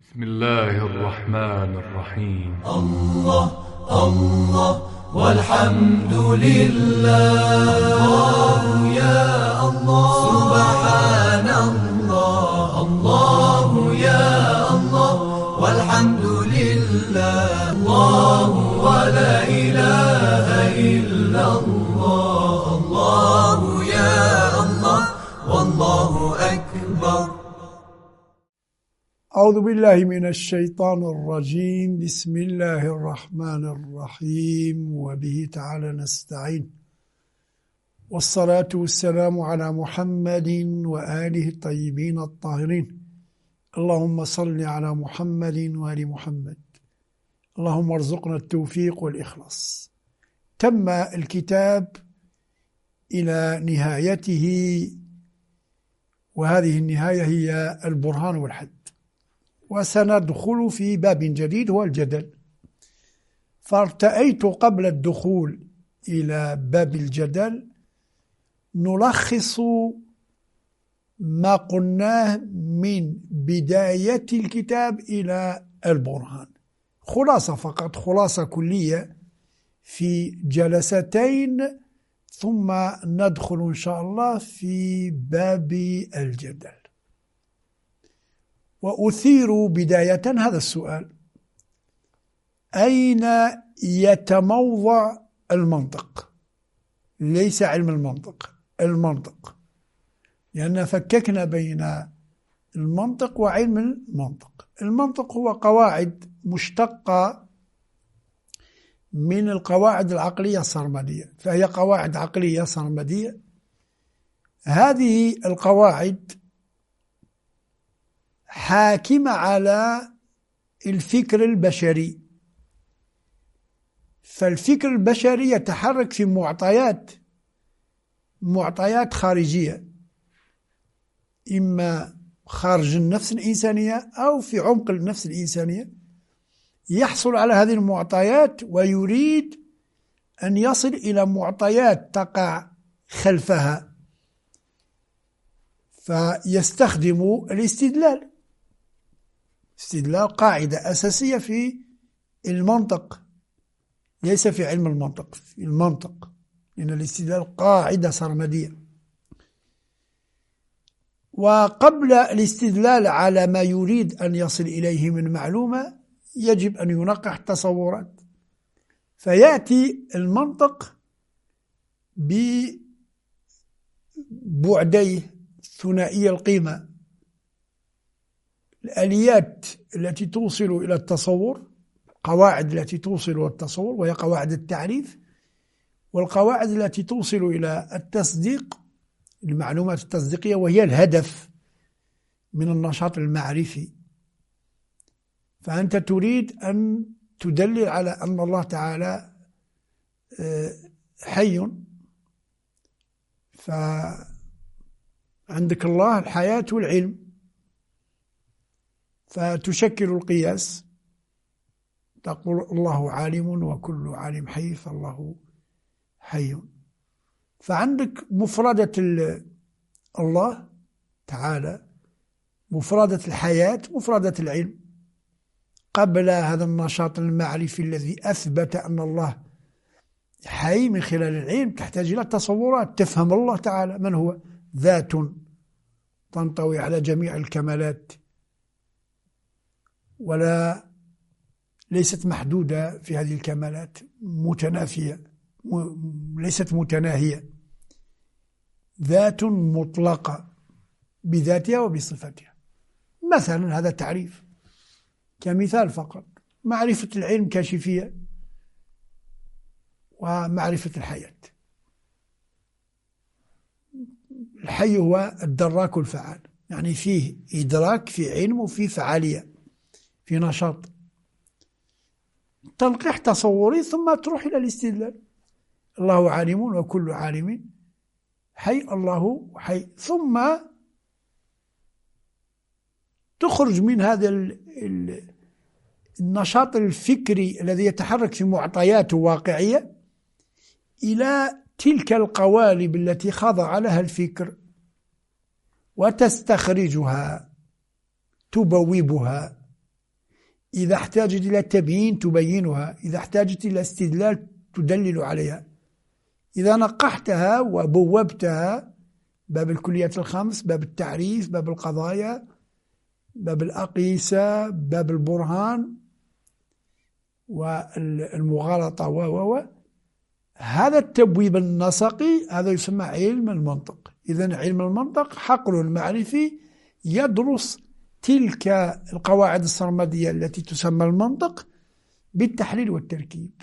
بسم الله الرحمن الرحيم. الله الله والحمد لله. الله يا الله سبحان الله. الله يا الله والحمد لله. الله ولا إله إلا الله. الله يا الله والله أكبر. أعوذ بالله من الشيطان الرجيم. بسم الله الرحمن الرحيم وبه تعالى نستعين، والصلاة والسلام على محمد وآله الطيبين الطاهرين. اللهم صل على محمد وآل محمد. اللهم ارزقنا التوفيق والإخلاص. تم الكتاب إلى نهايته، وهذه النهاية هي البرهان والحد، وسندخل في باب جديد هو الجدل. فارتأيت قبل الدخول إلى باب الجدل نلخص ما قلناه من بداية الكتاب إلى البرهان، خلاصة فقط، خلاصة كلية في جلستين، ثم ندخل إن شاء الله في باب الجدل. وأثير بداية هذا السؤال: أين يتموضع المنطق؟ ليس علم المنطق، المنطق، لأننا فككنا بين المنطق وعلم المنطق. المنطق هو قواعد مشتقة من القواعد العقلية السرمدية، فهي قواعد عقلية سرمدية. هذه القواعد حاكمة على الفكر البشري، فالفكر البشري يتحرك في معطيات خارجية، إما خارج النفس الإنسانية أو في عمق النفس الإنسانية. يحصل على هذه المعطيات ويريد أن يصل إلى معطيات تقع خلفها، فيستخدم الاستدلال. استدلال قاعدة أساسية في المنطق، ليس في علم المنطق، في المنطق، لأن الاستدلال قاعدة سرمدية. وقبل الاستدلال على ما يريد أن يصل إليه من معلومة يجب أن ينقح تصورات، فيأتي المنطق ببعديه ثنائي القيمة: الآليات التي توصل إلى التصور، القواعد التي توصل إلى التصور وهي قواعد التعريف، والقواعد التي توصل إلى التصديق، المعلومات التصديقية، وهي الهدف من النشاط المعرفي. فأنت تريد أن تدلل على أن الله تعالى حي، فعندك الله الحياة والعلم، فتشكل القياس، تقول الله عالم وكل عالم حي، فالله حي. فعندك مفردة الله تعالى، مفردة الحياة، مفردة العلم. قبل هذا النشاط المعرفي الذي أثبت أن الله حي من خلال العلم، تحتاج إلى تصورات تفهم الله تعالى من هو. ذات تنطوي على جميع الكمالات، ولا ليست محدودة في هذه الكمالات، متنافية، ليست متناهية، ذات مطلقة بذاتها وبصفتها. مثلا هذا تعريف كمثال فقط. معرفة العلم كاشفية، ومعرفة الحياة. الحي هو الدراك الفعال، يعني فيه إدراك، فيه علم، وفيه فعالية، في نشاط. تنقيح تصوري ثم تروح إلى الاستدلال: الله عالم وكل عالم حي، الله حي. ثم تخرج من هذا النشاط الفكري الذي يتحرك في معطيات واقعية إلى تلك القوالب التي خضع لها الفكر، وتستخرجها، تبوبها، إذا احتاجت إلى تبيين تبينها، إذا احتاجت إلى استدلال تدلل عليها. إذا نقحتها وبوبتها، باب الكليات الخمس، باب التعريف، باب القضايا، باب الأقيسة، باب البرهان والمغالطة هذا التبويب النسقي هذا يسمى علم المنطق. إذن علم المنطق حقل معرفي يدرس تلك القواعد السرمدية التي تسمى المنطق بالتحليل والتركيب.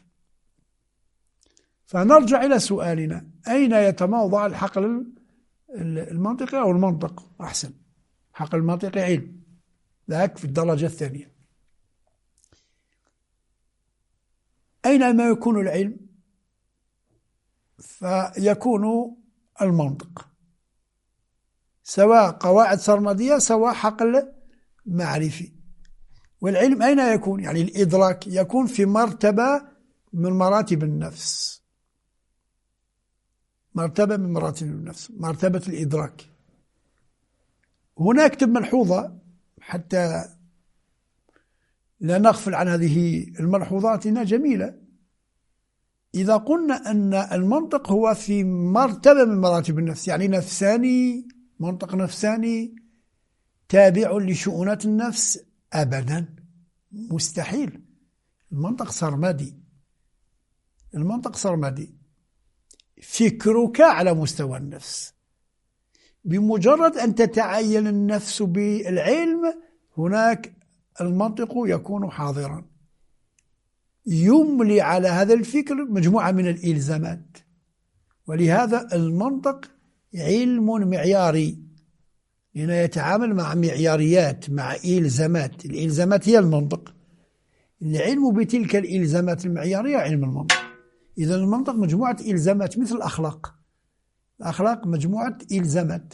فنرجع إلى سؤالنا: أين يتموضع الحقل المنطقي أو المنطق أحسن؟ حقل المنطقي علم، ذاك في الدرجة الثانية. أين ما يكون العلم؟ فيكون المنطق، سواء قواعد سرمدية سواء حقل معرفي. والعلم أين يكون؟ يعني الإدراك يكون في مرتبة من مراتب النفس، مرتبة من مراتب النفس، مرتبة الإدراك. هنا أكتب ملحوظة حتى لا نغفل عن هذه الملحوظات، إنها جميلة. إذا قلنا أن المنطق هو في مرتبة من مراتب النفس، يعني نفساني، منطق نفساني تابع لشؤونات النفس، أبدا مستحيل. المنطق سرمدي، المنطق سرمدي، فكرك على مستوى النفس. بمجرد أن تتعين النفس بالعلم هناك المنطق يكون حاضرا، يملي على هذا الفكر مجموعة من الإلزامات. ولهذا المنطق علم معياري، لأنه يتعامل مع معياريات، مع إلزامات. الإلزامات هي المنطق. العلم بتلك الإلزامات المعيارية علم المنطق. إذا المنطق مجموعة إلزامات مثل الأخلاق. الأخلاق مجموعة إلزامات.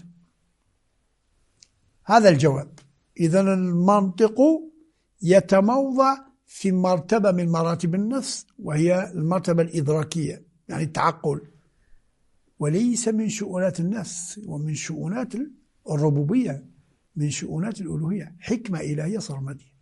هذا الجواب. إذا المنطق يتموضع في مرتبة من مراتب النفس، وهي المرتبة الإدراكية، يعني التعقل، وليس من شؤونات النفس ومن شؤونات الربوبية، من شؤونات الألوهية، حكمة إلهية سرمدية.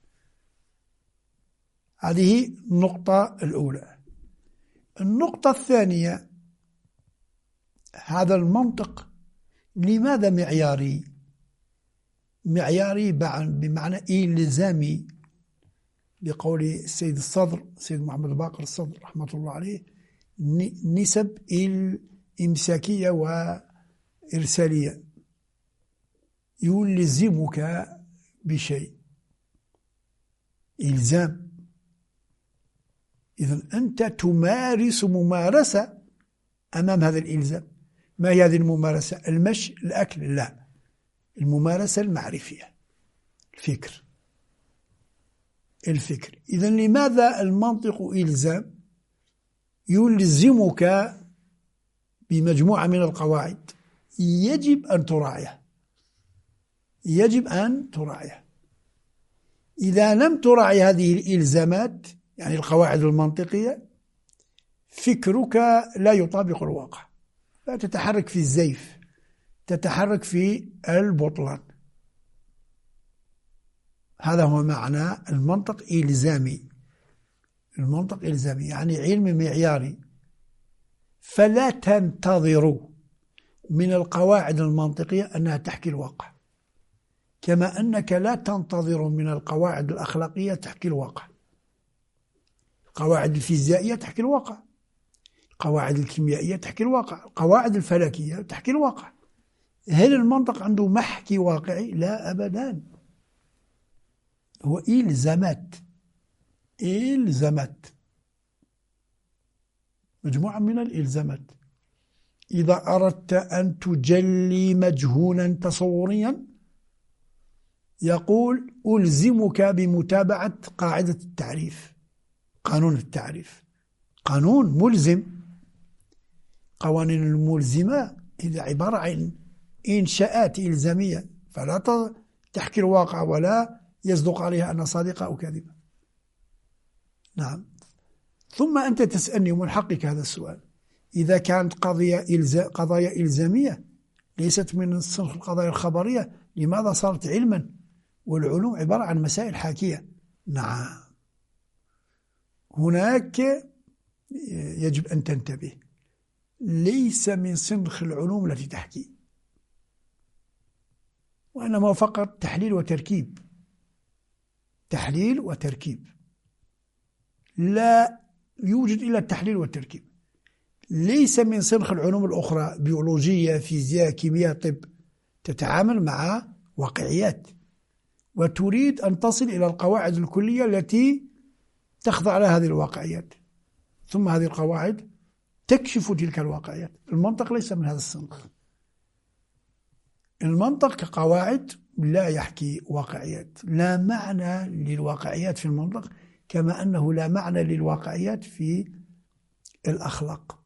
هذه النقطة الأولى. النقطة الثانية: هذا المنطق لماذا معياري؟ معياري بمعنى إلزامي، بقول السيد الصدر، السيد محمد باقر الصدر رحمة الله عليه: نسب الإمساكية وإرسالية، يلزمك بشيء، إلزام. إذن أنت تمارس ممارسة أمام هذا الإلزام. ما هي هذه الممارسة؟ المشي، الأكل؟ لا، الممارسة المعرفية، الفكر. إذن لماذا المنطق إلزام؟ يلزمك بمجموعة من القواعد يجب أن تراعيها، يجب أن تراعيها. إذا لم تراعي هذه الإلزامات، يعني القواعد المنطقية، فكرك لا يطابق الواقع، لا تتحرك في الزيف، تتحرك في البطلان. هذا هو معنى المنطق إلزامي. المنطق إلزامي يعني علم معياري. فلا تنتظروا من القواعد المنطقية أنها تحكي الواقع، كما أنك لا تنتظر من القواعد الأخلاقية تحكي الواقع. القواعد الفيزيائية تحكي الواقع، القواعد الكيميائية تحكي الواقع، القواعد الفلكية تحكي الواقع. هل المنطق عنده محكي واقعي؟ لا أبدا، هو إلزامات، مجموعة من الإلزامات. إذا أردت أن تجلي مجهولا تصوريا يقول: ألزمك بمتابعة قاعدة التعريف، قانون التعريف، قانون ملزم. قوانين الملزمة إذا عبارة عن إنشاءات إلزامية، فلا تحكي الواقع ولا يصدق عليها أنها صادقة أو كاذبة. نعم. ثم أنت تسألني ومن حقك هذا السؤال: إذا كانت قضايا إلزامية ليست من صنف القضايا الخبرية، لماذا صارت علما؟ والعلوم عبارة عن مسائل حاكية. نعم، هناك يجب أن تنتبه، ليس من سنخ العلوم التي تحكي، وإنما فقط تحليل وتركيب، تحليل وتركيب، لا يوجد إلا التحليل والتركيب. ليس من سنخ العلوم الأخرى بيولوجية، فيزياء، كيمياء، طب، تتعامل مع واقعيات وتريد أن تصل إلى القواعد الكلية التي تخضع لها هذه الواقعيات، ثم هذه القواعد تكشف تلك الواقعيات. المنطق ليس من هذا السنخ. المنطق كقواعد لا يحكي واقعيات، لا معنى للواقعيات في المنطق، كما أنه لا معنى للواقعيات في الأخلاق.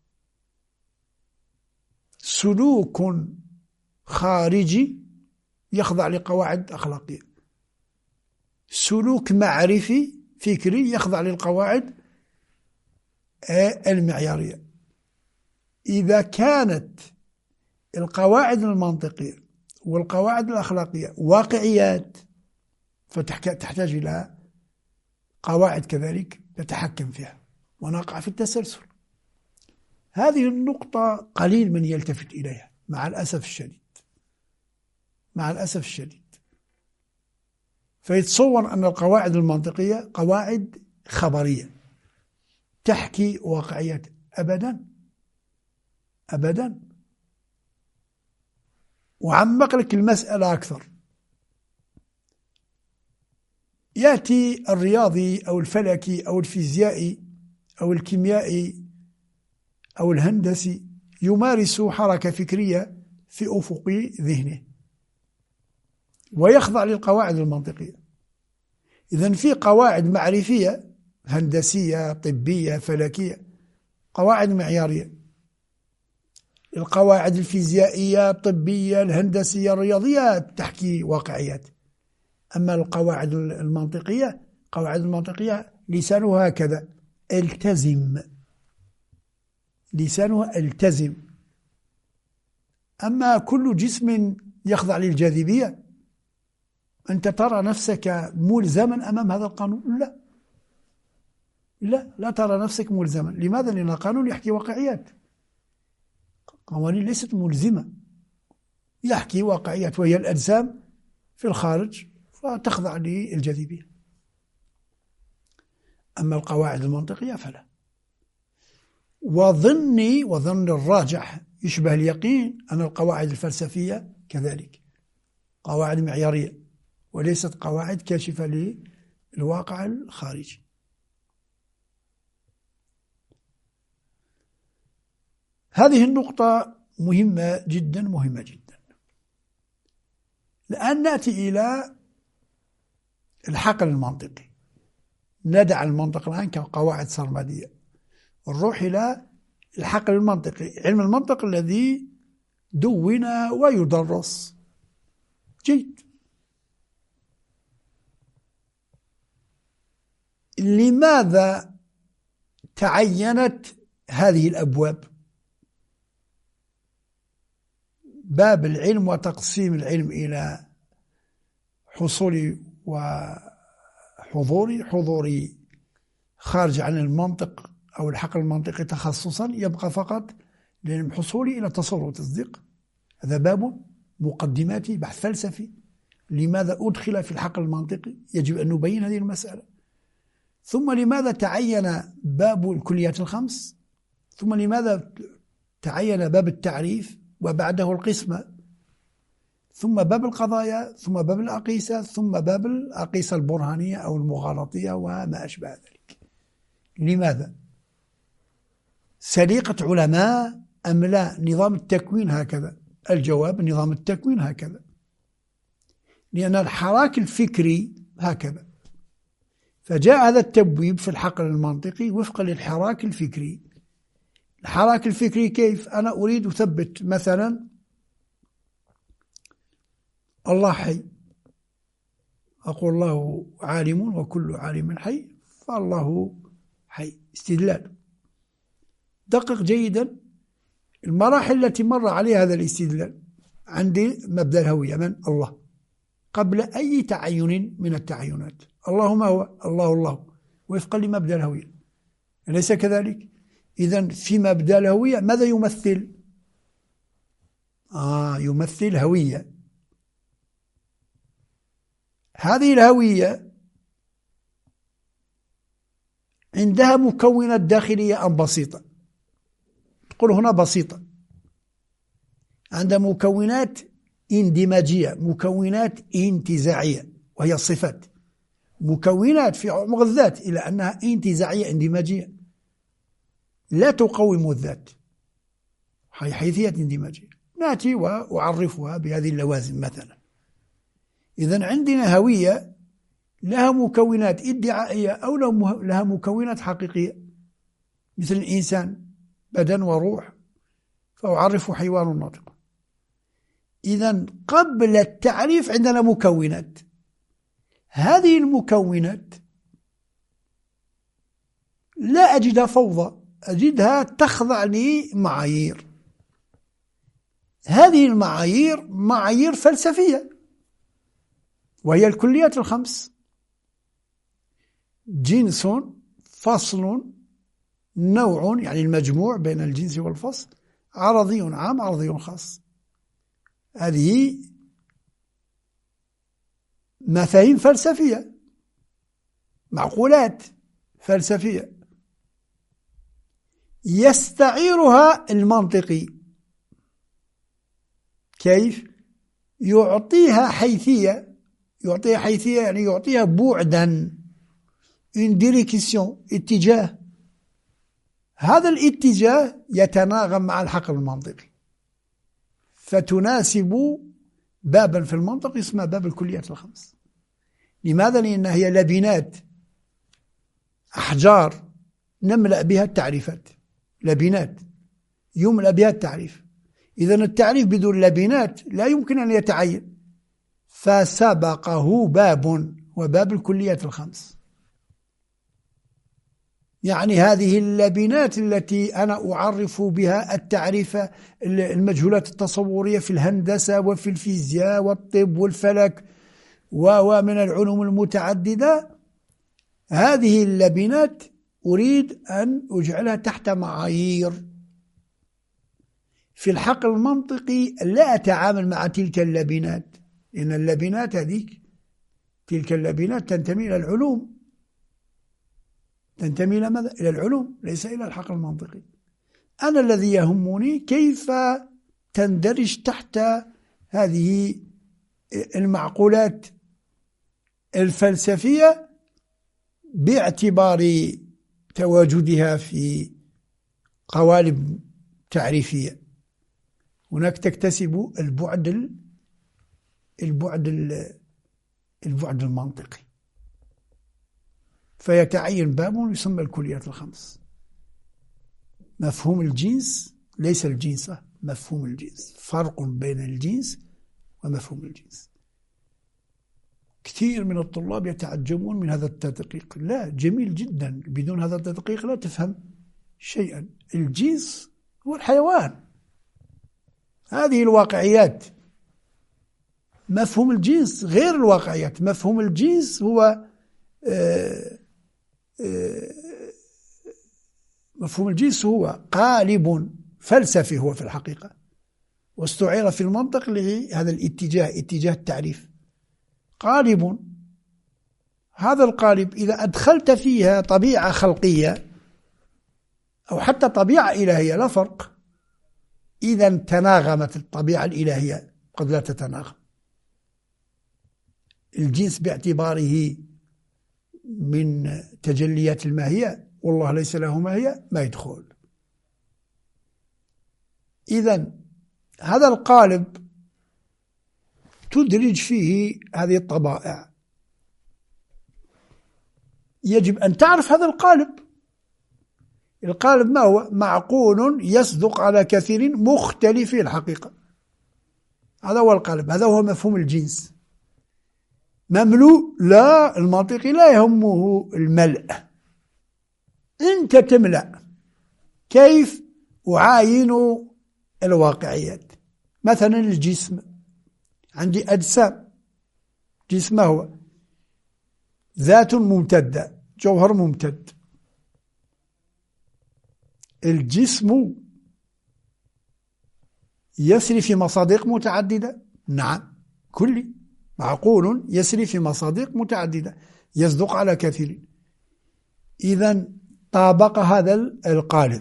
سلوك خارجي يخضع لقواعد أخلاقية، سلوك معرفي فكري يخضع للقواعد المعيارية. إذا كانت القواعد المنطقية والقواعد الأخلاقية واقعيات، فتحتاج إلى قواعد كذلك تتحكم فيها، ونقع في التسلسل. هذه النقطة قليل من يلتفت إليها مع الأسف الشديد، مع الأسف الشديد. فيتصور أن القواعد المنطقية قواعد خبرية تحكي واقعيات. أبدا أبدا. وعمق لك المسألة أكثر. يأتي الرياضي أو الفلكي أو الفيزيائي أو الكيميائي أو الهندسي يمارس حركة فكرية في أفق ذهنه ويخضع للقواعد المنطقية. إذن في قواعد معرفية هندسية، طبية، فلكية، قواعد معيارية. القواعد الفيزيائية، الطبية، الهندسية، الرياضية تحكي واقعيات. أما القواعد المنطقية، قواعد المنطقية لسانها هكذا: التزم، لسانها التزم. أما كل جسم يخضع للجاذبية، أنت ترى نفسك ملزما أمام هذا القانون؟ لا لا، لا ترى نفسك ملزما. لماذا؟ لأن القانون يحكي واقعيات. قوانين ليست ملزمة، يحكي واقعيات، وهي الأجسام في الخارج فتخضع للجاذبية. أما القواعد المنطقية فلا. وظني وظن الراجح يشبه اليقين أن القواعد الفلسفية كذلك قواعد معيارية وليست قواعد كاشفة للواقع الخارجي. هذه النقطة مهمة جدا، مهمة جدا. الآن نأتي إلى الحقل المنطقي. ندع المنطق الآن كقواعد سرمدية، نروح إلى الحقل المنطقي، علم المنطق الذي دون ويدرس. جيد. لماذا تعينت هذه الأبواب؟ باب العلم وتقسيم العلم إلى حصولي وحضوري. حضوري خارج عن المنطق أو الحقل المنطقي تخصصا، يبقى فقط للعلم حصولي إلى تصور وتصديق. هذا باب مقدماتي، بحث فلسفي. لماذا أدخل في الحقل المنطقي؟ يجب أن نبين هذه المسألة. ثم لماذا تعين باب الكليات الخمس؟ ثم لماذا تعين باب التعريف وبعده القسمة؟ ثم باب القضايا، ثم باب الأقيسة، ثم باب الأقيسة البرهانية أو المغالطية وما أشبه ذلك. لماذا؟ سليقة علماء أم لا؟ نظام التكوين هكذا. الجواب: نظام التكوين هكذا، لأن الحراك الفكري هكذا. فجاء هذا التبويب في الحقل المنطقي وفقا للحراك الفكري. الحراك الفكري كيف؟ أنا أريد أثبت مثلا الله حي، أقول الله عالم وكل عالم حي، فالله حي. استدلال. دقق جيدا المراحل التي مر عليها هذا الاستدلال. عندي مبدأ الهوية، من؟ الله، قبل أي تعين من التعينات. الله ما هو؟ الله الله، وفقا لمبدأ الهوية. أليس كذلك؟ إذن في مبدأ الهوية ماذا يمثل؟ يمثل هوية. هذه الهوية عندها مكونات داخلية أم بسيطة؟ تقول هنا بسيطة. عندها مكونات اندماجية، مكونات انتزاعية، وهي الصفات. مكونات في عمق الذات إلى أنها انتزاعية اندماجية لا تقوم الذات، حيثية اندماجية. نأتي وأعرفها بهذه اللوازم مثلا. إذن عندنا هوية لها مكونات ادعائية أو لها مكونات حقيقية، مثل الإنسان بدن وروح، فأعرف حيوان ناطق. إذن قبل التعريف عندنا مكونات. هذه المكونات لا أجدها فوضى، أجدها تخضع لمعايير. هذه المعايير معايير فلسفية، وهي الكليات الخمس: جنس، فصل، نوع يعني المجموع بين الجنس والفصل، عرضي عام، عرضي خاص. هذه مفاهيم فلسفية، معقولات فلسفية يستعيرها المنطقي. كيف؟ يعطيها حيثية. يعطيها حيثية يعني يعطيها بعدا، une direction، اتجاه. هذا الاتجاه يتناغم مع الحقل المنطقي، فتناسب بابا في المنطق اسمه باب الكليات الخمس. لماذا؟ لأن هي لبنات، أحجار نملأ بها التعريفات، لبنات يملأ بها التعريف. إذن التعريف بدون لبنات لا يمكن أن يتعين، فسبقه باب، وباب الكليات الخمس. يعني هذه اللبنات التي أنا أعرف بها التعريف، المجهولات التصورية في الهندسة وفي الفيزياء والطب والفلك ومن العلوم المتعددة، هذه اللبنات أريد أن أجعلها تحت معايير. في الحقل المنطقي لا أتعامل مع تلك اللبنات، لأن اللبنات هذيك، تلك اللبنات تنتمي إلى العلوم، تنتمي إلى ماذا؟ إلى العلوم، ليس إلى الحقل المنطقي. أنا الذي يهمني كيف تندرج تحت هذه المعقولات الفلسفية باعتبار تواجدها في قوالب تعريفية. هناك تكتسب البعد المنطقي، فيتعين باب يسمى الكليات الخمس. مفهوم الجنس ليس الجنس، مفهوم الجنس، فرق بين الجنس ومفهوم الجنس. كثير من الطلاب يتعجبون من هذا التدقيق. لا، جميل جدا، بدون هذا التدقيق لا تفهم شيئا. الجنس هو الحيوان، هذه الواقعيات. مفهوم الجنس غير الواقعيات. مفهوم الجنس هو مفهوم الجنس هو قالب فلسفي، هو في الحقيقة، واستعير في المنطق لهذا الاتجاه، اتجاه التعريف. قالب، هذا القالب إذا أدخلت فيها طبيعة خلقية أو حتى طبيعة إلهية لا فرق، إذا تناغمت الطبيعة الإلهية، قد لا تتناغم. الجنس باعتباره من تجليات الماهية، والله ليس له ماهية، ما يدخل. إذن هذا القالب تدرج فيه هذه الطبائع. يجب أن تعرف هذا القالب. القالب ما هو؟ معقول يصدق على كثير مختلفي الحقيقة. هذا هو القالب، هذا هو مفهوم الجنس. مملوء؟ لا، المنطقي لا يهمه الملء. أنت تملأ. كيف؟ أعاين الواقعيات. مثلا الجسم، عندي أجسام. جسم هو ذات ممتدة، جوهر ممتد. الجسم يسري في مصادق متعددة؟ نعم، كلي معقول يسري في مصادق متعددة، يصدق على كثير. إذا طابق هذا القالب،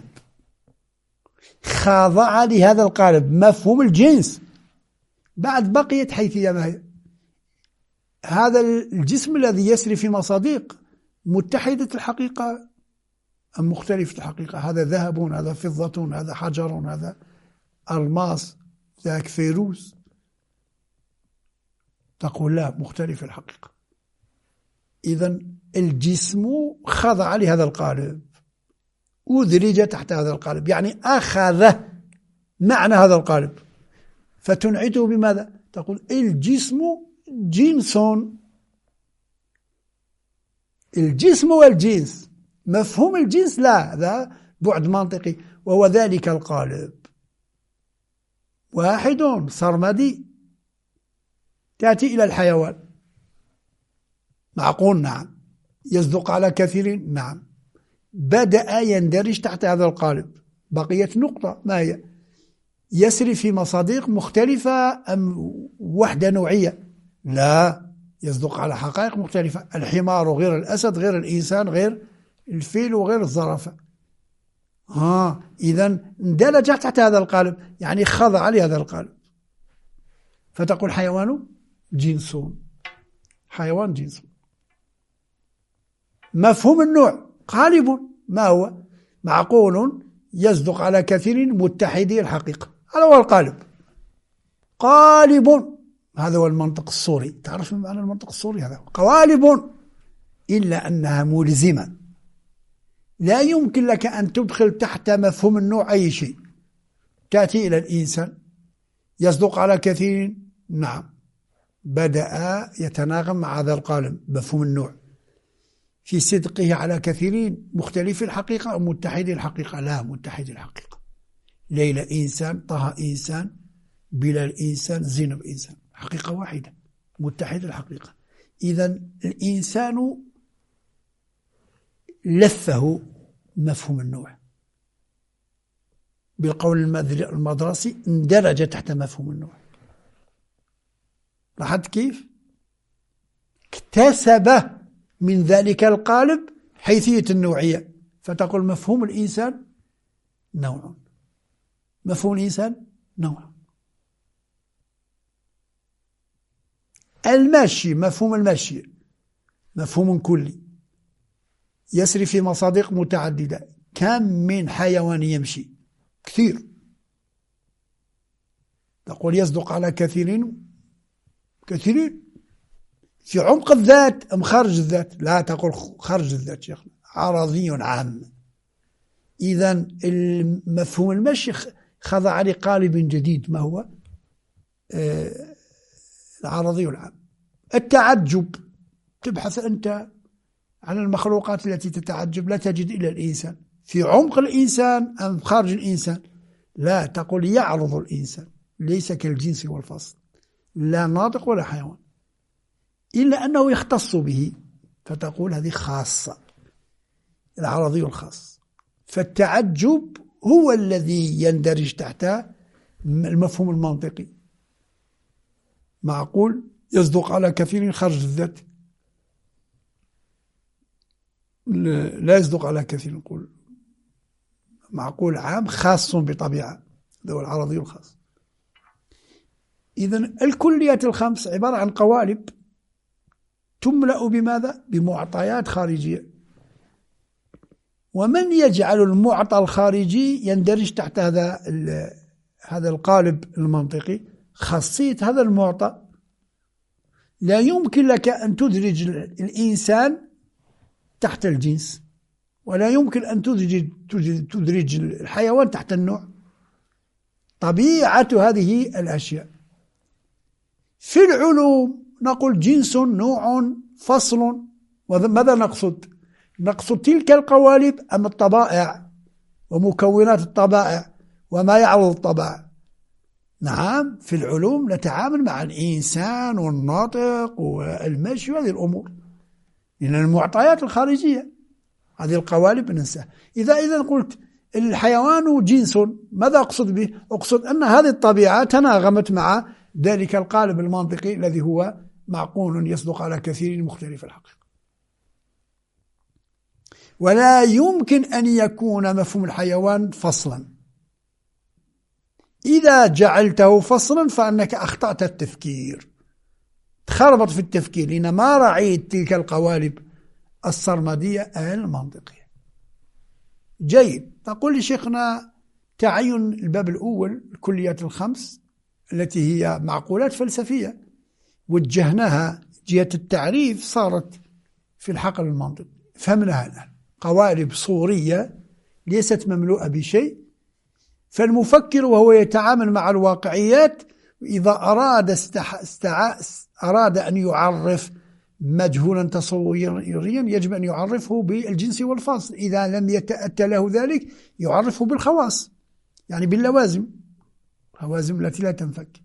خاضع لهذا القالب مفهوم الجنس. بعد بقيت حيثية ما هي؟ هذا الجسم الذي يسري في مصادق متحدة الحقيقة أم مختلفة الحقيقة؟ هذا ذهب، هذا فضة، هذا حجر، هذا الماس، ذاك فيروز. تقول لا، مختلف الحقيقة. إذا الجسم خضع لهذا القالب، أدرج تحت هذا القالب، يعني أخذ معنى هذا القالب، فتنعته بماذا؟ تقول الجسم جنس. الجسم والجنس، مفهوم الجنس لا، هذا بعد منطقي، وهو ذلك القالب واحد سرمدي. تأتي إلى الحيوان، معقول؟ نعم. يصدق على كثير؟ نعم. بدأ يندرج تحت هذا القالب. بقيت نقطة، ما هي؟ يسري في مصادق مختلفة أم وحدة نوعية؟ لا، يصدق على حقائق مختلفة. الحمار غير الأسد، غير الإنسان، غير الفيل، وغير الزرافة. إذا اندرج تحت هذا القالب، يعني خضع لهذا القالب. فتقول حيوان جنس، حيوان جنس. مفهوم النوع قالب، ما هو؟ معقول يصدق على كثير متحدي الحقيقة، هذا هو القالب. قالب، هذا هو المنطق الصوري. تعرف معنى المنطق الصوري؟ هذا قوالب، إلا أنها ملزمة. لا يمكن لك أن تدخل تحت مفهوم النوع أي شيء. تأتي إلى الإنسان، يصدق على كثير؟ نعم. بدأ يتناغم مع هذا القالب مفهوم النوع في صدقه على كثيرين، مختلف الحقيقة أو متحد الحقيقة؟ لا، متحد الحقيقة. ليلى إنسان، طه إنسان، بلال إنسان، زينب إنسان، حقيقة واحدة، متحد الحقيقة. إذا الإنسان لفه مفهوم النوع، بالقول المدرسي اندرج تحت مفهوم النوع. لاحظت كيف؟ اكتسب من ذلك القالب حيثية النوعية، فتقول مفهوم الإنسان نوع، مفهوم الإنسان نوع. المشي، مفهوم المشي مفهوم كلي، يسري في مصادق متعددة. كم من حيوان يمشي؟ كثير. تقول يصدق على كثيرين في عمق الذات أم خارج الذات؟ لا، تقول خارج الذات شيخنا، عرضي عام. إذا مفهوم المشي خضع لقالب جديد، ما هو؟ العرضي العام. التعجب، تبحث أنت عن المخلوقات التي تتعجب، لا تجد إلا الإنسان. في عمق الإنسان أم خارج الإنسان؟ لا، تقول يعرض الإنسان، ليس كالجنس والفصل، لا ناطق ولا حيوان، إلا أنه يختص به، فتقول هذه خاصة، العرضي الخاص. فالتعجب هو الذي يندرج تحت المفهوم المنطقي. معقول يصدق على كثير خارج الذات؟ لا يصدق على كثير. نقول معقول عام خاص بطبيعة، هذا هو العرضي الخاص. إذن الكليات الخمس عبارة عن قوالب تملأ بماذا؟ بمعطيات خارجية. ومن يجعل المعطى الخارجي يندرج تحت هذا القالب المنطقي؟ خاصية هذا المعطى. لا يمكن لك أن تدرج الإنسان تحت الجنس، ولا يمكن أن تدرج الحيوان تحت النوع. طبيعة هذه الأشياء. في العلوم نقول جنس، نوع، فصل. وماذا نقصد؟ نقصد تلك القوالب أم الطبائع ومكونات الطبائع وما يعرض الطبائع؟ نعم، في العلوم نتعامل مع الإنسان والناطق والمشي وهذه الأمور، لأن المعطيات الخارجية هذه القوالب ننساها. إذا قلت الحيوان جنس. ماذا أقصد به؟ أقصد أن هذه الطبيعة تناغمت مع ذلك القالب المنطقي الذي هو معقول يصدق على كثير مختلف الحقيقة. ولا يمكن أن يكون مفهوم الحيوان فصلا. إذا جعلته فصلا فأنك أخطأت التفكير، تخربط في التفكير، لأن ما رعيت تلك القوالب السرمدية المنطقية. جيد. تقول لي شيخنا تعين الباب الأول الكليات الخمس التي هي معقولات فلسفية وجهناها جهة التعريف، صارت في الحقل المنطقي. فهمناها الآن قوالب صورية ليست مملوءة بشيء. فالمفكر وهو يتعامل مع الواقعيات إذا أراد أن يعرف مجهولا تصوريا يجب أن يعرفه بالجنس والفاصل. إذا لم يتأتى له ذلك يعرفه بالخواص، يعني باللوازم، اللوازم التي لا تنفك.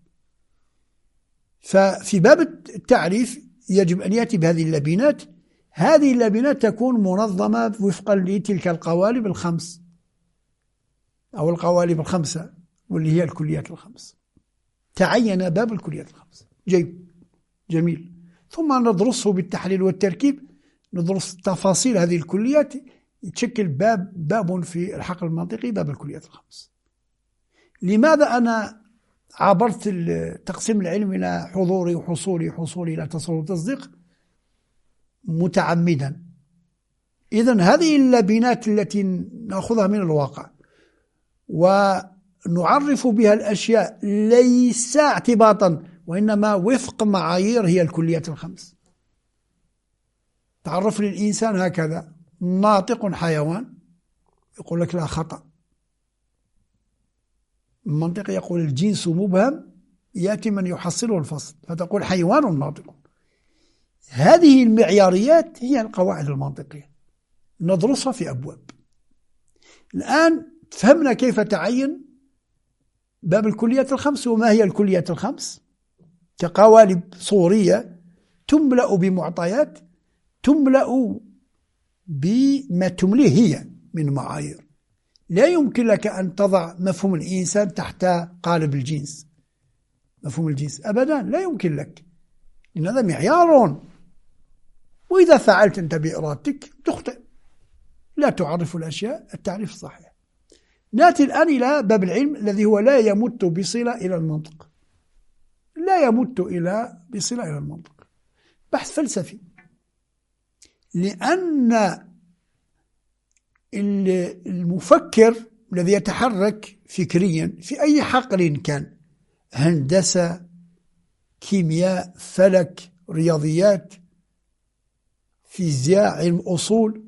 ففي باب التعريف يجب أن يأتي بهذه اللبنات. هذه اللبنات تكون منظمة وفقا لتلك القوالب الخمس أو القوالب الخمسة واللي هي الكليات الخمس. تعين باب الكليات الخمس. جميل. ثم ندرسه بالتحليل والتركيب، ندرس تفاصيل هذه الكليات، يتشكل باب في الحقل المنطقي، باب الكليات الخمس. لماذا أنا عبرت تقسيم العلم إلى حضوري وحصولي، حصولي إلى تصور وتصديق متعمدا؟ إذن هذه اللبنات التي نأخذها من الواقع ونعرف بها الأشياء ليس اعتباطا وإنما وفق معايير هي الكليات الخمس. تعرف للإنسان هكذا: ناطق حيوان، يقول لك لا، خطأ. المنطق يقول الجنس مبهم، يأتي من يحصله الفصل، فتقول حيوان ناطق. هذه المعياريات هي القواعد المنطقية، ندرسها في أبواب. الآن فهمنا كيف تعين باب الكليات الخمس. وما هي الكليات الخمس؟ كقوالب صورية تملأ بمعطيات، تملأ بما تمليه هي من معايير. لا يمكن لك أن تضع مفهوم الإنسان تحت قالب الجنس، مفهوم الجنس أبدا لا يمكن لك، لأن هذا معيار، وإذا فعلت أنت بإرادتك تخطئ، لا تعرف الأشياء التعريف الصحيح. نأتي الآن إلى باب العلم الذي هو لا يمت بصلة إلى المنطق، لا يمت بصلة إلى المنطق، بحث فلسفي. لأن المفكر الذي يتحرك فكريا في أي حقل كان، هندسة، كيمياء، فلك، رياضيات، فيزياء، علم أصول،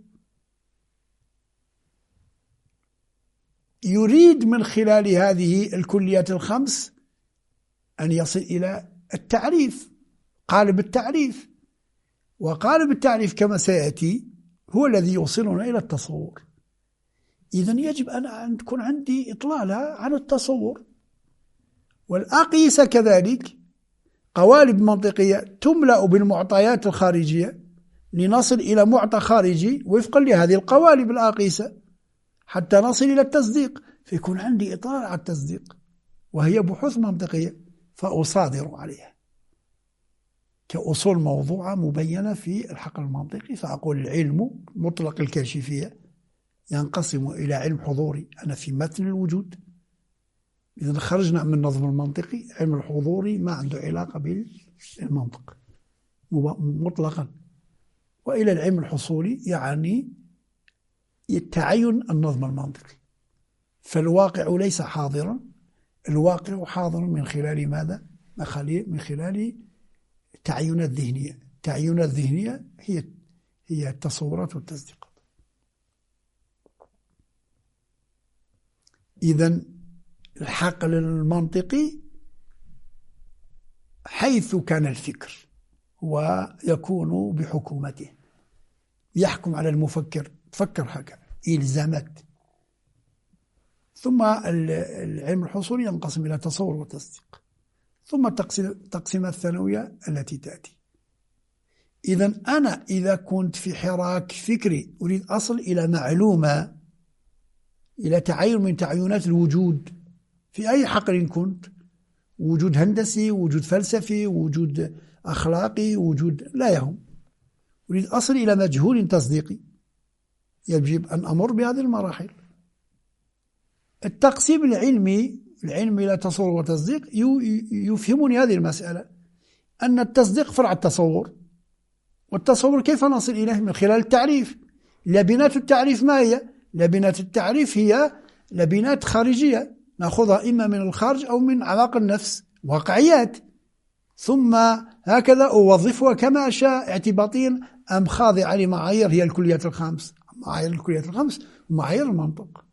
يريد من خلال هذه الكليات الخمس أن يصل إلى التعريف، قالب التعريف. وقالب التعريف كما سيأتي هو الذي يوصلنا إلى التصور. إذن يجب أن تكون عندي إطلالة عن التصور. والأقيسة كذلك قوالب منطقية تملأ بالمعطيات الخارجية لنصل إلى معطى خارجي وفقا لهذه القوالب الأقيسة حتى نصل إلى التصديق. فيكون عندي إطلال على التصديق، وهي بحوث منطقية فأصادر عليها كأصول موضوعة مبينة في الحقل المنطقي. فأقول العلم مطلق الكاشفية ينقسم إلى علم حضوري، أنا في متن الوجود. إذا خرجنا من النظم المنطقي، علم الحضوري ما عنده علاقة بالمنطق مطلقا. وإلى العلم الحصولي، يعني يتعين النظم المنطقي. فالواقع ليس حاضرا، الواقع حاضر من خلال ماذا؟ من خلال تعينات ذهنية. تعينات ذهنية هي التصورات والتصديقات. إذن الحقل المنطقي حيث كان الفكر ويكون بحكومته، يحكم على المفكر، تفكر هكذا، إلزامات. ثم العلم الحصولي ينقسم إلى تصور وتصديق، ثم التقسيمات الثانوية التي تأتي. إذن أنا إذا كنت في حراك فكري أريد أصل إلى معلومة إلى تعين من تعينات الوجود في أي حقل كنت، وجود هندسي، وجود فلسفي، وجود أخلاقي، وجود لا يهم. أريد أصل إلى مجهول تصديقي، يجب أن أمر بهذه المراحل. التقسيم العلمي إلى تصور وتصديق يفهمني هذه المسألة، أن التصديق فرع التصور، والتصور كيف نصل إليه؟ من خلال التعريف. لبنات التعريف ما هي؟ لبنات التعريف هي لبنات خارجية نأخذها إما من الخارج أو من أعماق النفس، واقعيات، ثم هكذا أوظفها كما أشاء اعتباطيا أم خاضعة لمعايير هي الكليات الخمس، معايير الكليات الخمس ومعايير المنطق.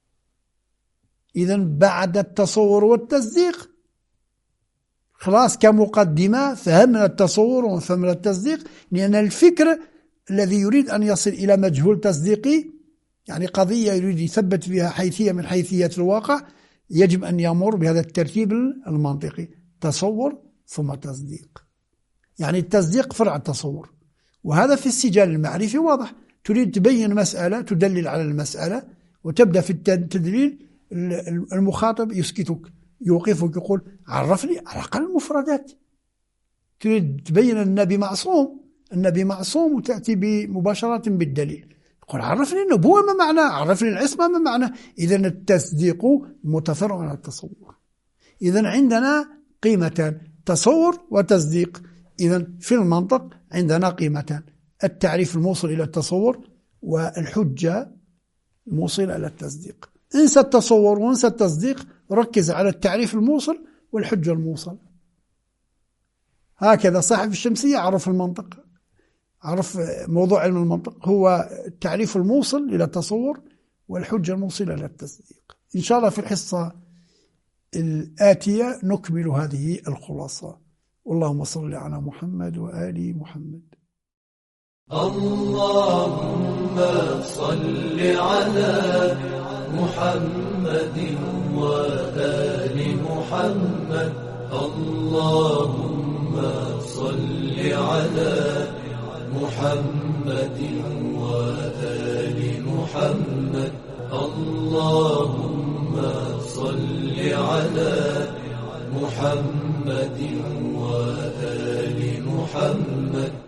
إذن بعد التصور والتصديق خلاص كمقدمة فهمنا التصور وفهمنا التصديق، لأن الفكر الذي يريد أن يصل إلى مجهول تصديقي، يعني قضية يريد يثبت فيها حيثية من حيثيات الواقع، يجب أن يمر بهذا الترتيب المنطقي: تصور ثم تصديق. يعني التصديق فرع التصور، وهذا في السجال المعرفي واضح. تريد تبين مسألة، تدلل على المسألة، وتبدأ في التدليل، المخاطب يسكتك، يوقفك، يقول عرفني على الأقل المفردات. تريد تبين النبي معصوم وتأتي مباشرة بالدليل، يقول عرفني النبوة ما معنى، عرفني العصمة ما معنى. إذن التصديق متفرع عن التصور. إذن عندنا قيمتان: تصور وتصديق. إذن في المنطق عندنا قيمتان: التعريف الموصل إلى التصور، والحجة الموصلة إلى التصديق. انسى التصور وانسى التصديق، ركز على التعريف الموصل والحجة الموصل. هكذا صاحب الشمسية عرف المنطق، عرف موضوع علم المنطق هو التعريف الموصل إلى التصور والحجة الموصلة إلى التصديق. إن شاء الله في الحصة الآتية نكمل هذه الخلاصة. اللهم صل على محمد وآل محمد. اللهم صل على محمد وآل محمد. اللهم صل على محمد وآل محمد. اللهم صل على محمد وآل محمد.